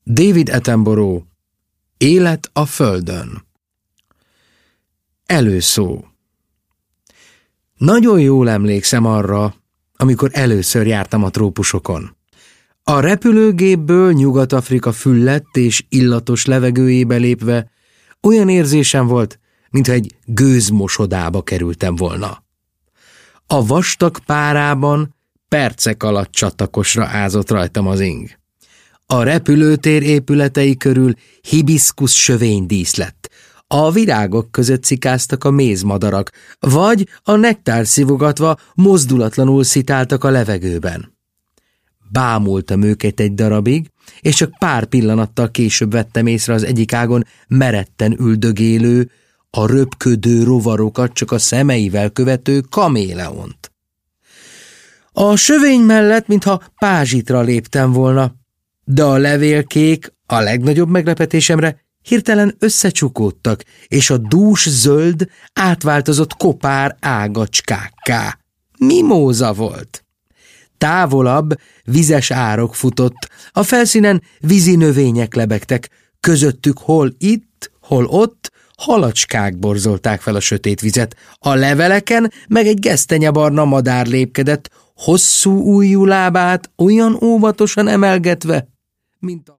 David Attenborough, Élet a Földön. Előszó. Nagyon jól emlékszem arra, amikor először jártam a trópusokon. A repülőgépből Nyugat-Afrika füllett és illatos levegőjébe lépve olyan érzésem volt, mintha egy gőzmosodába kerültem volna. A vastag párában percek alatt csatakosra ázott rajtam az ing. A repülőtér épületei körül hibiszkusz sövénydísz lett, a virágok között cikáztak a mézmadarak, vagy a nektár szivogatva mozdulatlanul szitáltak a levegőben. Bámultam őket egy darabig, és csak pár pillanattal később vettem észre az egyik ágon meretten üldögélő, a röpködő rovarokat csak a szemeivel követő kaméleont. A sövény mellett, mintha pázsitra léptem volna, de a levélkék a legnagyobb meglepetésemre hirtelen összecsukódtak, és a dús zöld átváltozott kopár ágacskákká. Mimóza volt. Távolabb vizes árok futott, a felszínen vízi növények lebegtek, közöttük hol itt, hol ott, halacskák borzolták fel a sötét vizet, a leveleken meg egy gesztenyebarna madár lépkedett, hosszú ujjú lábát olyan óvatosan emelgetve, mint a